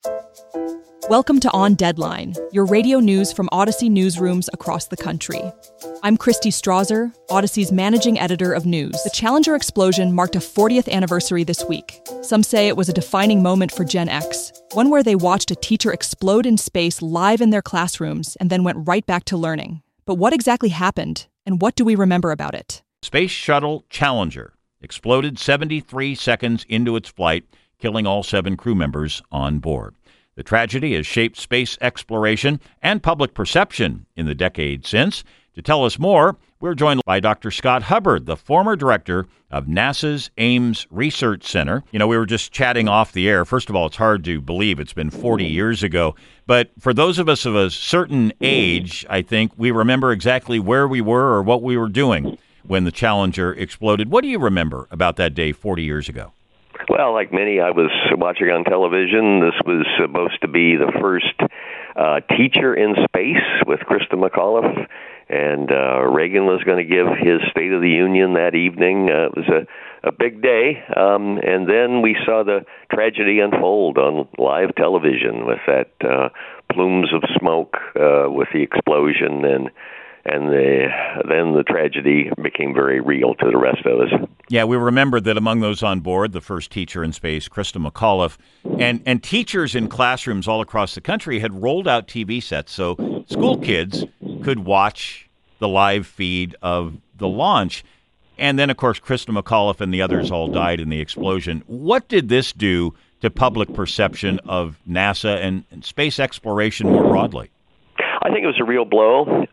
Welcome to On Deadline, your radio news from Odyssey newsrooms across the country. I'm Christy Strasser, Odyssey's managing editor of news. The Challenger explosion marked a 40th anniversary this week. Some say it was a defining moment for Gen X, one where they watched a teacher explode in space live in their classrooms and then went right back to learning. But what exactly happened, and what do we remember about it? Space Shuttle Challenger exploded 73 seconds into its flight, killing all 7 crew members on board. The tragedy has shaped space exploration and public perception in the decade since. To tell us more, we're joined by Dr. Scott Hubbard, the former director of NASA's Ames Research Center. You know, we were just chatting off the air. First of all, it's hard to believe it's been 40 years ago. But for those of us of a certain age, I think we remember exactly where we were or what we were doing when the Challenger exploded. What do you remember about that day 40 years ago? Well, like many, I was watching on television. This was supposed to be the first teacher in space with Krista McAuliffe, and Reagan was going to give his State of the Union that evening. It was a big day, and then we saw the tragedy unfold on live television with that plumes of smoke with the explosion, and then the tragedy became very real to the rest of us. Yeah, we remember that among those on board, the first teacher in space, Krista McAuliffe, and teachers in classrooms all across the country had rolled out TV sets so school kids could watch the live feed of the launch. And then, of course, Krista McAuliffe and the others all died in the explosion. What did this do to public perception of NASA and space exploration more broadly? I think it was a real blow.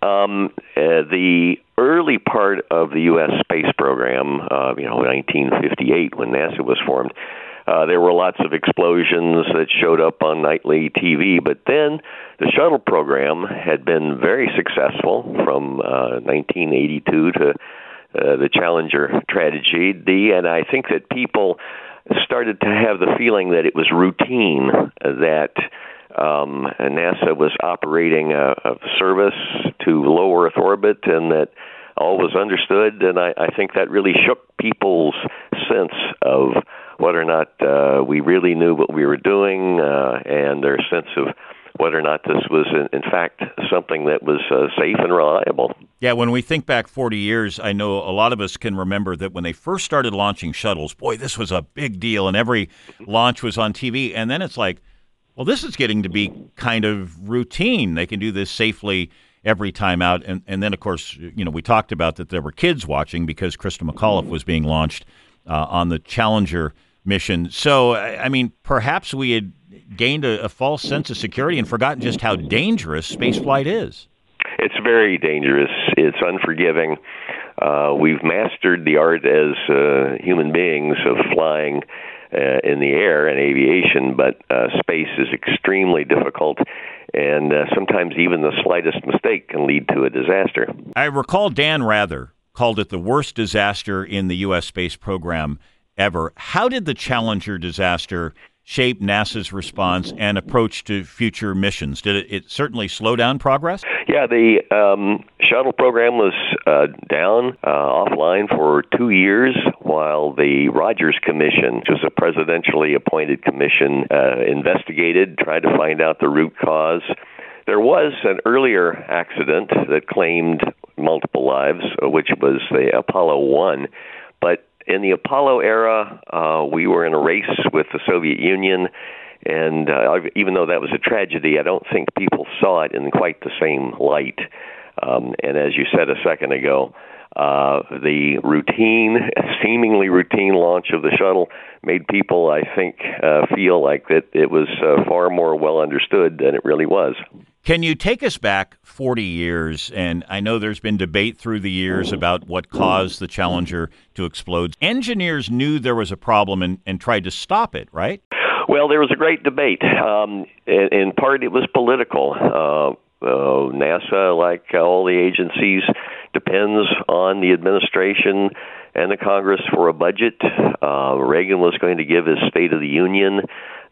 The early part of the U.S. space program, 1958, when NASA was formed, there were lots of explosions that showed up on nightly TV. But then the shuttle program had been very successful from 1982 to the Challenger tragedy. And I think that people started to have the feeling that it was routine, that NASA was operating a service to low Earth orbit, and that all was understood. And I think that really shook people's sense of whether or not we really knew what we were doing, and their sense of whether or not this was, in fact, something that was safe and reliable. Yeah, when we think back 40 years, I know a lot of us can remember that when they first started launching shuttles, boy, this was a big deal, and every launch was on TV. And then it's like, well, this is getting to be kind of routine. They can do this safely every time out. And then, of course, we talked about that there were kids watching because Krista McAuliffe was being launched on the Challenger mission. So, I mean, perhaps we had gained a false sense of security and forgotten just how dangerous spaceflight is. It's very dangerous. It's unforgiving. We've mastered the art as human beings of flying in the air and aviation, but space is extremely difficult, and sometimes even the slightest mistake can lead to a disaster. I recall Dan Rather called it the worst disaster in the U.S. space program ever. How did the Challenger disaster shape NASA's response and approach to future missions? Did it certainly slow down progress? Yeah, the shuttle program was down, offline for 2 years, while the Rogers Commission, which was a presidentially appointed commission, investigated, tried to find out the root cause. There was an earlier accident that claimed multiple lives, which was the Apollo 1, but in the Apollo era, we were in a race with the Soviet Union, and even though that was a tragedy, I don't think people saw it in quite the same light. And as you said a second ago, the seemingly routine launch of the shuttle made people, I think, feel like that it was far more well understood than it really was. Can you take us back 40 years? And I know there's been debate through the years about what caused the Challenger to explode. Engineers knew there was a problem and tried to stop it, right? Well, there was a great debate. In part, it was political. NASA, like all the agencies, depends on the administration and the Congress for a budget. Reagan was going to give his State of the Union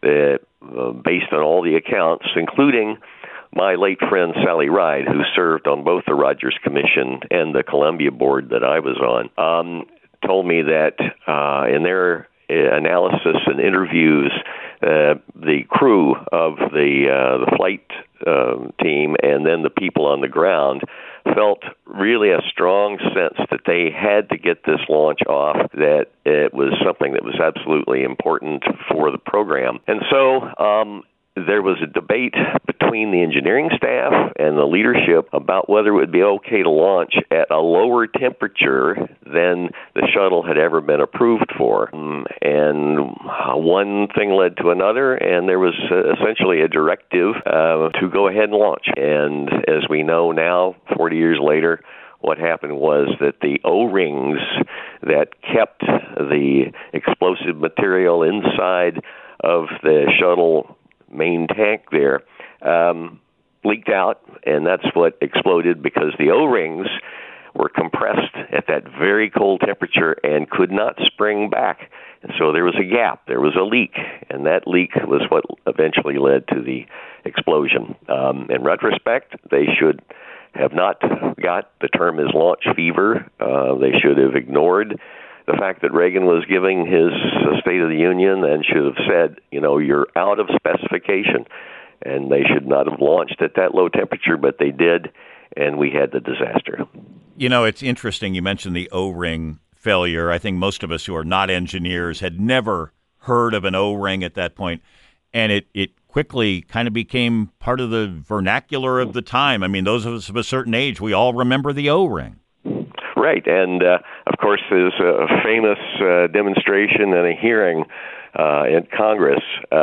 based on all the accounts, including my late friend Sally Ride, who served on both the Rogers Commission and the Columbia Board that I was on, told me that in their analysis and interviews the crew of the flight team and then the people on the ground felt really a strong sense that they had to get this launch off, that it was something that was absolutely important for the program. And so there was a debate between the engineering staff and the leadership about whether it would be okay to launch at a lower temperature than the shuttle had ever been approved for. And one thing led to another, and there was essentially a directive to go ahead and launch. And as we know now, 40 years later, what happened was that the O-rings that kept the explosive material inside of the shuttle main tank there leaked out, and that's what exploded because the O-rings were compressed at that very cold temperature and could not spring back. And so there was a gap, there was a leak, and that leak was what eventually led to the explosion. In retrospect, they should have not got, the term is launch fever. They should have ignored the fact that Reagan was giving his State of the Union and should have said, you're out of specification. And they should not have launched at that low temperature, but they did, and we had the disaster. It's interesting you mentioned the O-ring failure. I think most of us who are not engineers had never heard of an O-ring at that point, and it quickly kind of became part of the vernacular of the time. I mean, those of us of a certain age, we all remember the O-ring. Right, and of course there's a famous demonstration and a hearing in Congress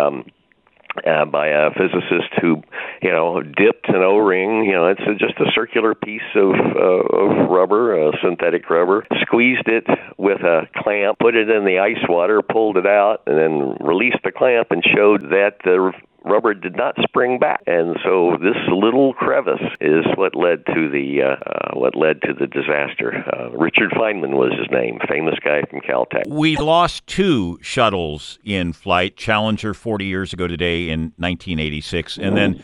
by a physicist who, dipped an O-ring. It's just a circular piece of rubber, synthetic rubber, squeezed it with a clamp, put it in the ice water, pulled it out, and then released the clamp and showed that the rubber did not spring back. And so this little crevice is what led to the disaster. Richard Feynman was his name, famous guy from Caltech. We lost two shuttles in flight, Challenger 40 years ago today in 1986, and then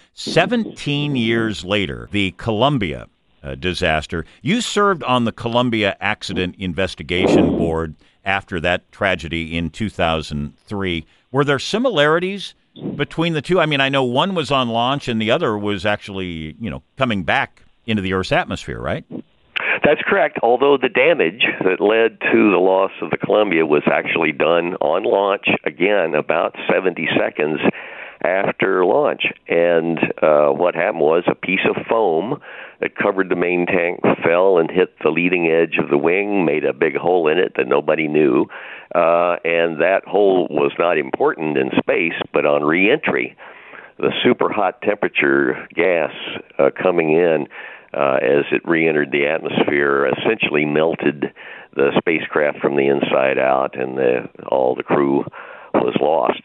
17 years later, the Columbia disaster. You served on the Columbia Accident Investigation Board after that tragedy in 2003. Were there similarities between the two? I mean, I know one was on launch and the other was actually, coming back into the Earth's atmosphere, right? That's correct, although the damage that led to the loss of the Columbia was actually done on launch, again, about 70 seconds after launch. And what happened was a piece of foam that covered the main tank fell and hit the leading edge of the wing, made a big hole in it that nobody knew. And that hole was not important in space, but on reentry, the super hot temperature gas coming in as it re-entered the atmosphere essentially melted the spacecraft from the inside out, and all the crew was lost.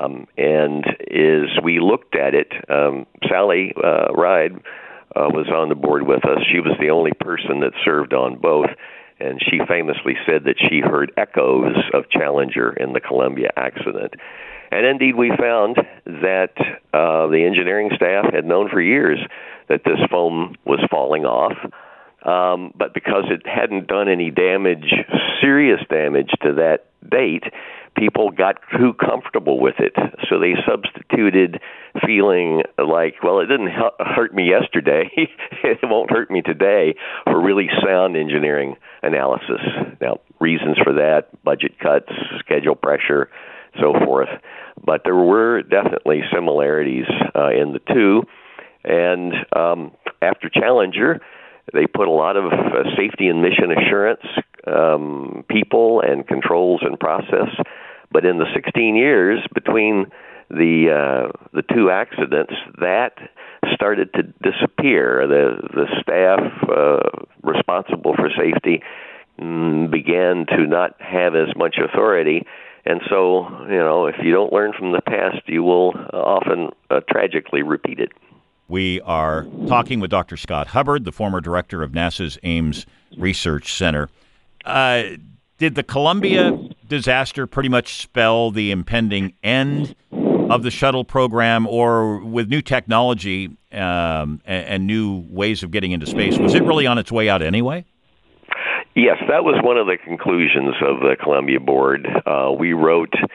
And as we looked at it, Sally Ride was on the board with us. She was the only person that served on both, and she famously said that she heard echoes of Challenger in the Columbia accident. And indeed, we found that the engineering staff had known for years that this foam was falling off, but because it hadn't done any damage, serious damage to that date, people got too comfortable with it. So they substituted feeling like, well, it didn't hurt me yesterday, it won't hurt me today, for really sound engineering analysis. Now, reasons for that, budget cuts, schedule pressure, so forth. But there were definitely similarities in the two. And after Challenger, they put a lot of safety and mission assurance people and controls and process. But in the 16 years between the two accidents, that started to disappear. The staff responsible for safety began to not have as much authority. And so, if you don't learn from the past, you will often tragically repeat it. We are talking with Dr. Scott Hubbard, the former director of NASA's Ames Research Center. Did the Columbia disaster pretty much spell the impending end of the shuttle program, or with new technology and new ways of getting into space, was it really on its way out anyway? Yes, that was one of the conclusions of the Columbia board. We wrote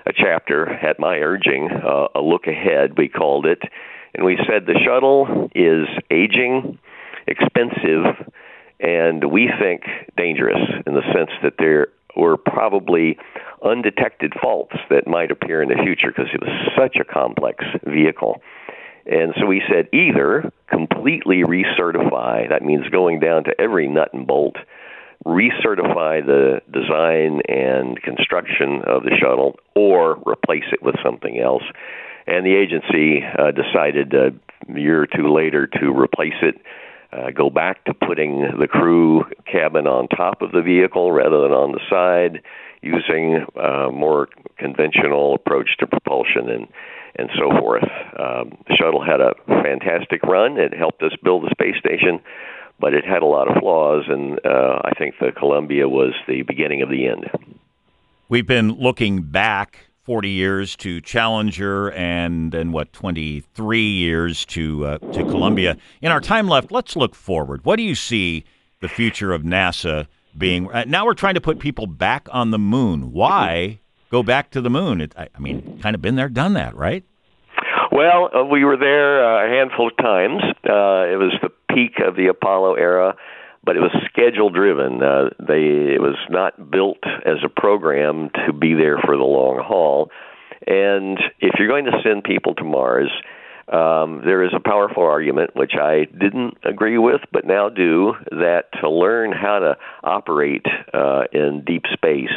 a chapter at my urging, a look ahead, we called it. And we said the shuttle is aging, expensive, and we think dangerous in the sense that there were probably undetected faults that might appear in the future because it was such a complex vehicle. And so we said either completely recertify, that means going down to every nut and bolt, recertify the design and construction of the shuttle, or replace it with something else. And the agency decided a year or two later to replace it, go back to putting the crew cabin on top of the vehicle rather than on the side, using a more conventional approach to propulsion and so forth. The shuttle had a fantastic run. It helped us build the space station, but it had a lot of flaws, and I think the Columbia was the beginning of the end. We've been looking back 40 years to Challenger and then, 23 years to Columbia. In our time left, let's look forward. What do you see the future of NASA being? Now we're trying to put people back on the moon. Why go back to the moon? Kind of been there, done that, right? Well, we were there a handful of times. It was the peak of the Apollo era, but it was schedule-driven. It was not built as a program to be there for the long haul. And if you're going to send people to Mars, there is a powerful argument, which I didn't agree with, but now do, that to learn how to operate in deep space,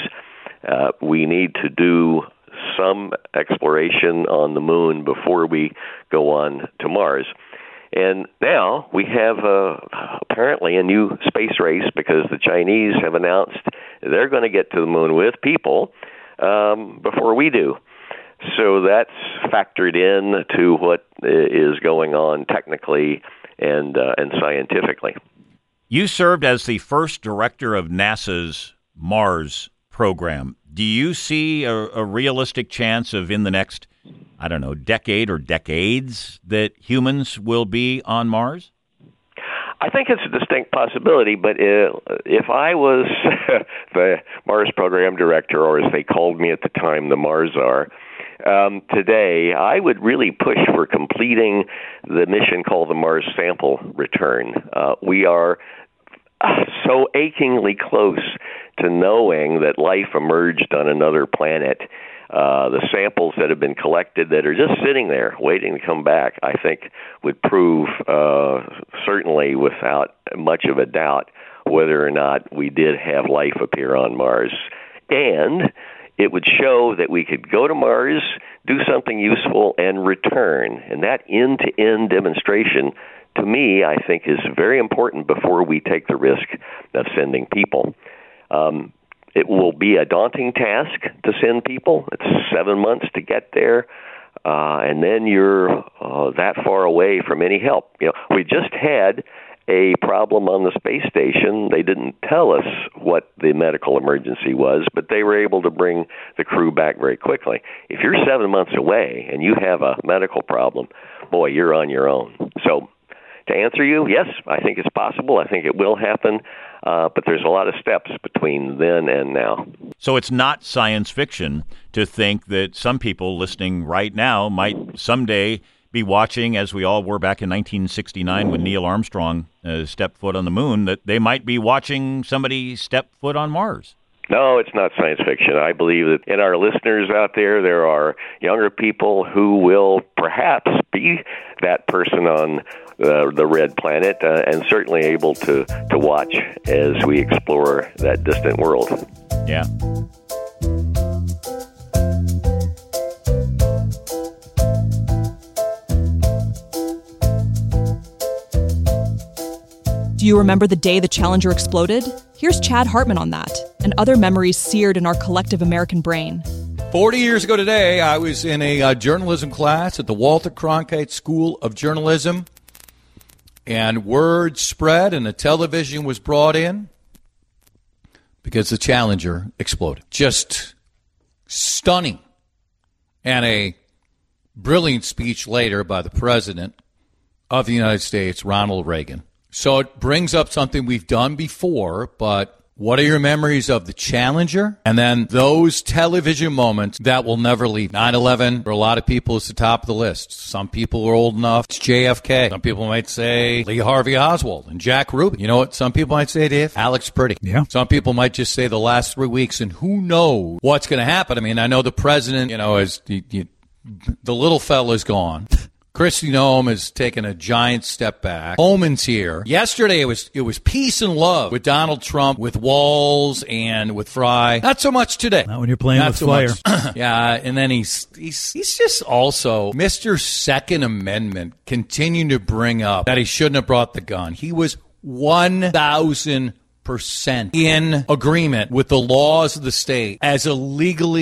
we need to do some exploration on the moon before we go on to Mars. And now we have apparently a new space race because the Chinese have announced they're going to get to the moon with people before we do. So that's factored in to what is going on technically and scientifically. You served as the first director of NASA's Mars program. Do you see a realistic chance of in the next, decade or decades that humans will be on Mars? I think it's a distinct possibility, but if I was the Mars program director, or as they called me at the time, the Marsar, today, I would really push for completing the mission called the Mars Sample Return. We are so achingly close to knowing that life emerged on another planet. The samples that have been collected that are just sitting there waiting to come back, I think, would prove, certainly without much of a doubt, whether or not we did have life appear on Mars. And it would show that we could go to Mars, do something useful, and return. And that end-to-end demonstration, to me, I think is very important before we take the risk of sending people. It will be a daunting task to send people. It's 7 months to get there, and then you're that far away from any help. We just had a problem on the space station. They didn't tell us what the medical emergency was, but they were able to bring the crew back very quickly. If you're 7 months away and you have a medical problem, boy, you're on your own. So to answer you, yes, I think it's possible. I think it will happen, but there's a lot of steps between then and now. So it's not science fiction to think that some people listening right now might someday be watching, as we all were back in 1969 when Neil Armstrong stepped foot on the moon, that they might be watching somebody step foot on Mars. No, it's not science fiction. I believe that in our listeners out there are younger people who will perhaps be that person on the red planet and certainly able to watch as we explore that distant world. Yeah. Do you remember the day the Challenger exploded? Here's Chad Hartman on that, and other memories seared in our collective American brain. 40 years ago today, I was in a journalism class at the Walter Cronkite School of Journalism, and word spread and a television was brought in because the Challenger exploded. Just stunning. And a brilliant speech later by the President of the United States, Ronald Reagan. So it brings up something we've done before, but What are your memories of the Challenger? And then those television moments that will never leave. 9/11, for a lot of people, is the top of the list. Some people are old enough. It's JFK. Some people might say Lee Harvey Oswald and Jack Ruby. You know what some people might say, Dave? Alex Priddy. Yeah. Some people might just say the last 3 weeks, and who knows what's going to happen. I mean, I know the president, is the little fella's gone. Kristi Noem has taken a giant step back. Holman's here. Yesterday it was peace and love with Donald Trump, with Walz, and with Fry. Not so much today. Not when you're playing with fire. Yeah, and then he's just also Mr. Second Amendment, continuing to bring up that he shouldn't have brought the gun. He was 1,000% in agreement with the laws of the state as a legal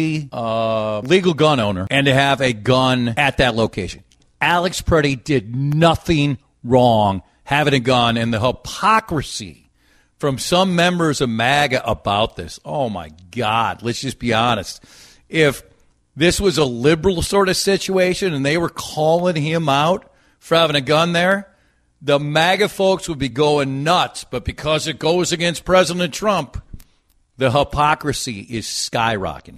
gun owner and to have a gun at that location. Alex Priddy did nothing wrong having a gun, and the hypocrisy from some members of MAGA about this. Oh, my God. Let's just be honest. If this was a liberal sort of situation and they were calling him out for having a gun there, the MAGA folks would be going nuts. But because it goes against President Trump, the hypocrisy is skyrocketing.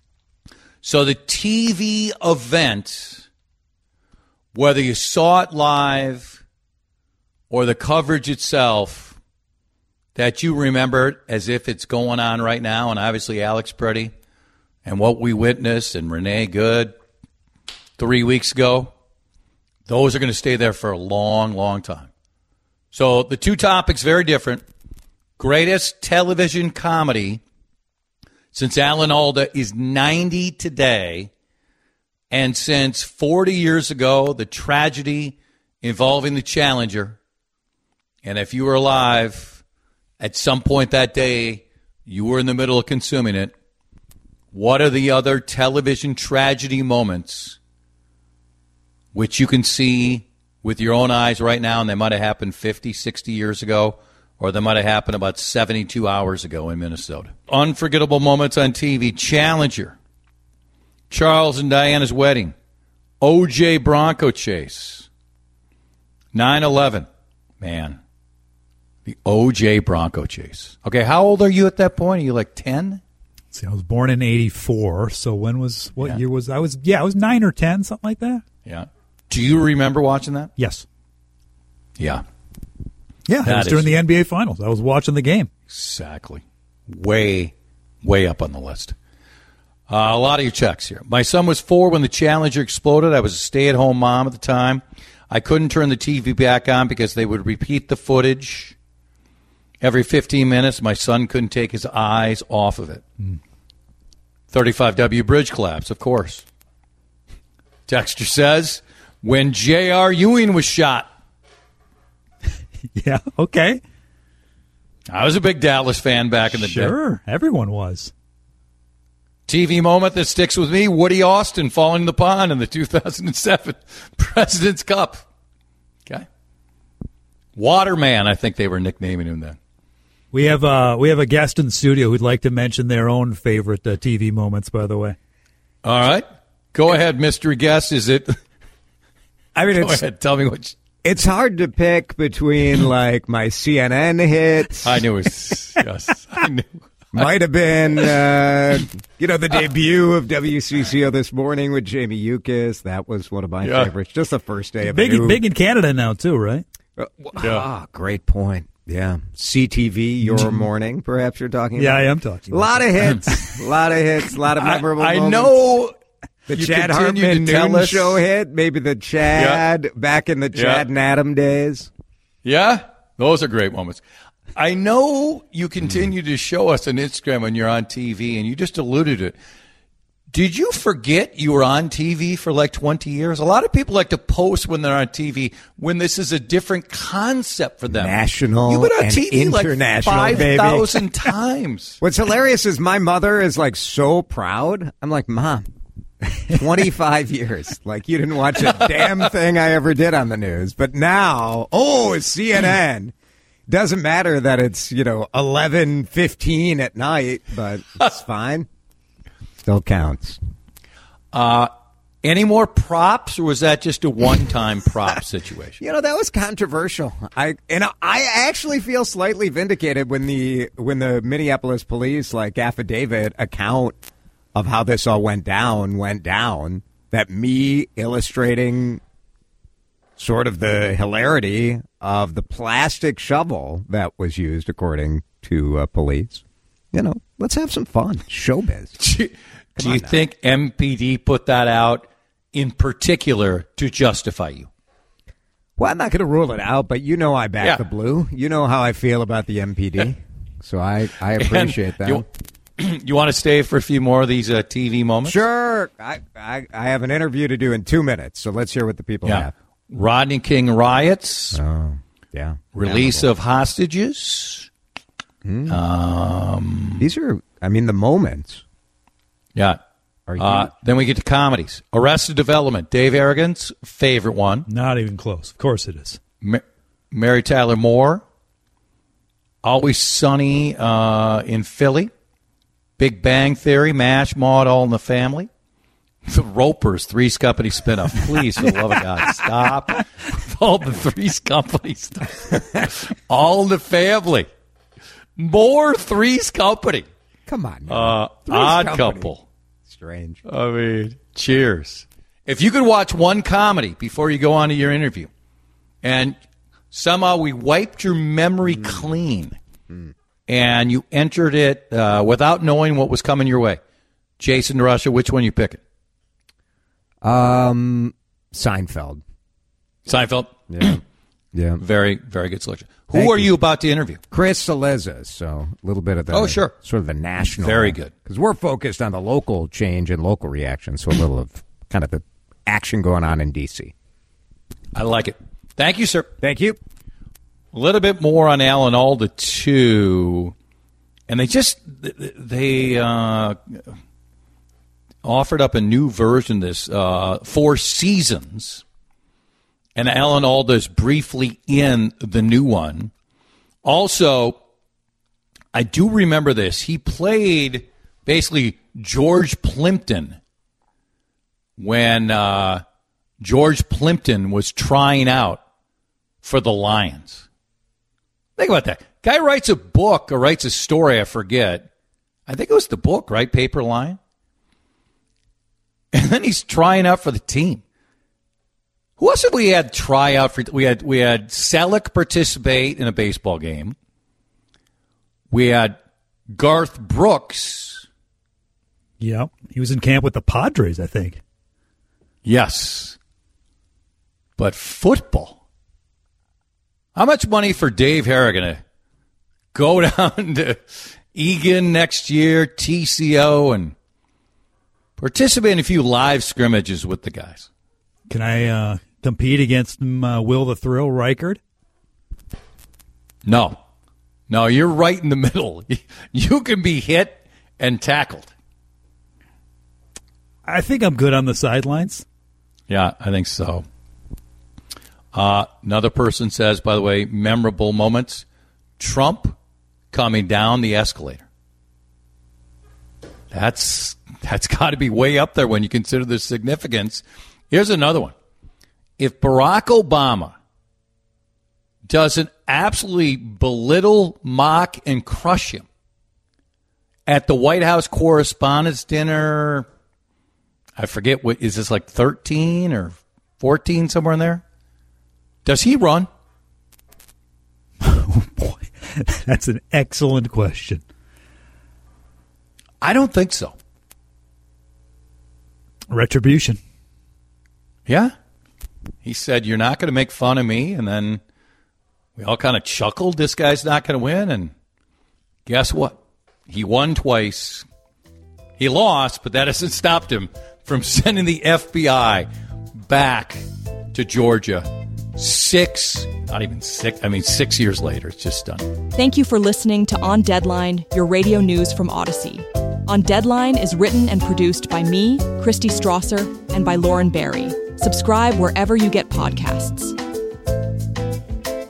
So the TV event, whether you saw it live or the coverage itself, that you remembered as if it's going on right now, and obviously Alex Priddy and what we witnessed and Renee Good 3 weeks ago, those are going to stay there for a long, long time. So the two topics, very different. Greatest television comedy since Alan Alda is 90 today. And since 40 years ago, the tragedy involving the Challenger, and if you were alive at some point that day, you were in the middle of consuming it, what are the other television tragedy moments which you can see with your own eyes right now, and they might have happened 50, 60 years ago, or they might have happened about 72 hours ago in Minnesota? Unforgettable moments on TV. Challenger. Charles and Diana's wedding, O.J. Bronco chase, 9/11, man, the O.J. Bronco chase. Okay, how old are you at that point? Are you like 10? See, I was born in 84, so what year was I? I was 9 or 10, something like that. Yeah. Do you remember watching that? Yes. Yeah. Yeah, it was during the NBA Finals. I was watching the game. Exactly. Way, way up on the list. A lot of your checks here. My son was 4 when the Challenger exploded. I was a stay-at-home mom at the time. I couldn't turn the TV back on because they would repeat the footage every 15 minutes. My son couldn't take his eyes off of it. 35W bridge collapse, of course. Dexter says, when J.R. Ewing was shot. Yeah, okay. I was a big Dallas fan back in the day. Sure, everyone was. TV moment that sticks with me, Woody Austin falling in the pond in the 2007 President's Cup. Okay. Waterman, I think they were nicknaming him then. We have a guest in the studio who'd like to mention their own favorite TV moments, by the way. All right. Go ahead, mystery guest. Is it? I mean, Go ahead. Tell me what. It's hard to pick between, like, my CNN hits. I knew it was. Yes, I knew. Might have been, the debut of WCCO this morning with Jamie Yuccas. That was one of my favorites. Just the first day of big in Canada now, too, right? Great point. Yeah. CTV, Your Morning, perhaps you're talking about. Yeah, I am talking about. A lot of hits. A lot of hits. A lot of memorable moments. I know. The Chad Hartman noon show hit. Maybe the Chad, back in the Chad and Adam days. Yeah. Those are great moments. I know you continue to show us on Instagram when you're on TV, and you just alluded to it. Did you forget you were on TV for like 20 years? A lot of people like to post when they're on TV when this is a different concept for them. National, you've been on and TV international, like 5,000 times. What's hilarious is my mother is like so proud. I'm like, Mom, 25 years. Like, you didn't watch a damn thing I ever did on the news. But now, it's CNN. Doesn't matter that it's, 11:15 at night, but it's fine. Still counts. Any more props, or was that just a one-time prop situation? That was controversial. I actually feel slightly vindicated when the Minneapolis police affidavit account of how this all went down. That me illustrating sort of the hilarity of the plastic shovel that was used, according to police. Let's have some fun. Showbiz. Do you think MPD put that out in particular to justify you? Well, I'm not going to rule it out, but I back the blue. You know how I feel about the MPD, so I appreciate that. You want to stay for a few more of these TV moments? Sure. I have an interview to do in 2 minutes, so let's hear what the people have. Rodney King riots. Oh, yeah. Release of hostages. These are, the moments. Yeah. Then we get to comedies. Arrested Development, Dave Harrigan's favorite one. Not even close. Of course it is. Mary Tyler Moore. Always Sunny in Philly. Big Bang Theory, MASH, Maude, All in the Family. The Ropers, Three's Company spinoff. Please, for the love of God, stop with all the Three's Company stuff. All in the Family. More Three's Company. Come on. Odd Couple. Strange. Cheers. If you could watch one comedy before you go on to your interview, and somehow we wiped your memory clean, and you entered it without knowing what was coming your way, Jason DeRusha, which one you picking? Seinfeld. Seinfeld? Yeah. Yeah. Very, very good selection. Who are you about to interview? Chris Cillizza. So a little bit of the sure. Sort of the national. Very good. Because we're focused on the local change and local reaction. So a little of kind of the action going on in D.C. I like it. Thank you, sir. Thank you. A little bit more on Alan Alda, too. And they offered up a new version of this, Four Seasons. And Alan Alda is briefly in the new one. Also, I do remember this. He played basically George Plimpton when George Plimpton was trying out for the Lions. Think about that. Guy writes a book or writes a story, I forget. I think it was the book, right? Paper Lion. And then he's trying out for the team. Who else have we had try out for? We had Selleck participate in a baseball game. We had Garth Brooks. Yeah, he was in camp with the Padres, I think. Yes. But football. How much money for Dave Harrigan to go down to Egan next year, TCO, and participate in a few live scrimmages with the guys? Can I compete against Will the Thrill Reichard? No, you're right in the middle. You can be hit and tackled. I think I'm good on the sidelines. Yeah, I think so. Another person says, by the way, memorable moments. Trump coming down the escalator. That's got to be way up there when you consider the significance. Here's another one. If Barack Obama doesn't absolutely belittle, mock, and crush him at the White House Correspondents' Dinner, I forget, what is this, like 13 or 14, somewhere in there? Does he run? Oh, boy. That's an excellent question. I don't think so. Retribution. Yeah. He said, you're not going to make fun of me. And then we all kind of chuckled. This guy's not going to win. And guess what? He won twice. He lost, but that hasn't stopped him from sending the FBI back to Georgia 6 years later. It's just done. Thank you for listening to On Deadline, your radio news from Odyssey. On Deadline is written and produced by me, Christy Strasser, and by Lauren Barry. Subscribe wherever you get podcasts.